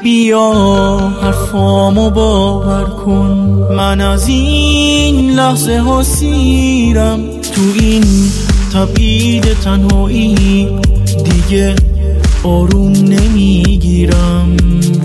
بیا حرفامو باور کن، من از این لحظه ها سیرم، تو این تبعید تنهایی دیگه آروم نمیگیرم.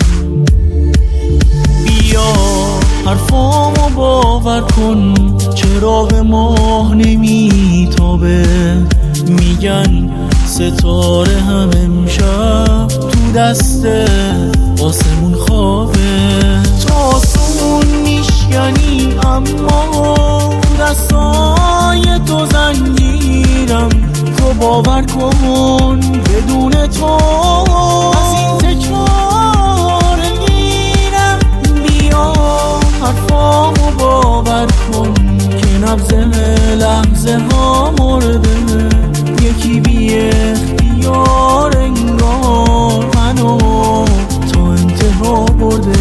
بیا حرفامو باور کن، چراغ ماه نمیتابه، میگن ستاره هم امشب تو دست آسمون خوابه. تو آسمون میشکنی اما دستای تو زنجیرم، تو باور کن بدون تو از این تکرار گیرم. بیا حرفامو باور کن که نبض لحظه ها مرده، یکی بی اختیار انگار منو تا انتها برده.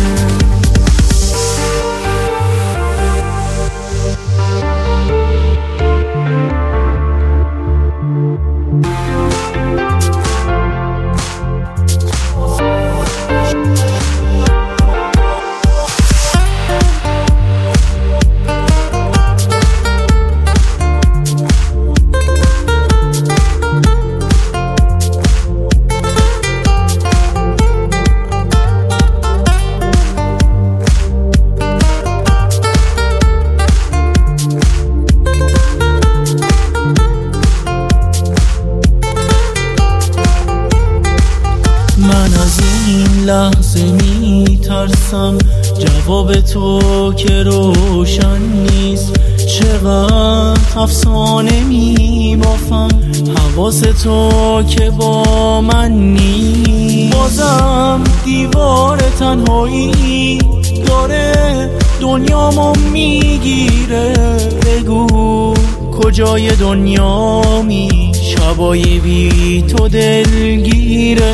من از این لحظه میترسم، جواب تو که روشن نیست، چقدر افسانه میبافم، حواس تو که با من نیست. بازم دیوار تنهایی داره دنیامو میگیره، بگو کجای دنیامی، شبای بی تو دلگیره.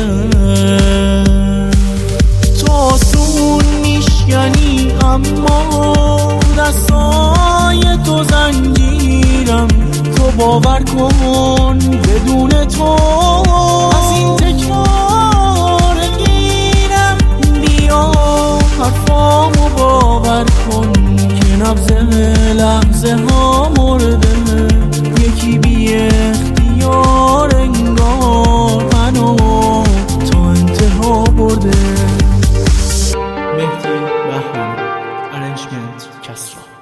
تو آسون میشکنی اما دستای تو زنجیرم، تو باور کن بدون تو از این تکرار گیرم. بیا حرفامو باور کن که نبض لحظه ها مرده، یکی بی اختیار انگار منو تا انتها برده. مهدی بهمنی، ارنجمنت کسرا.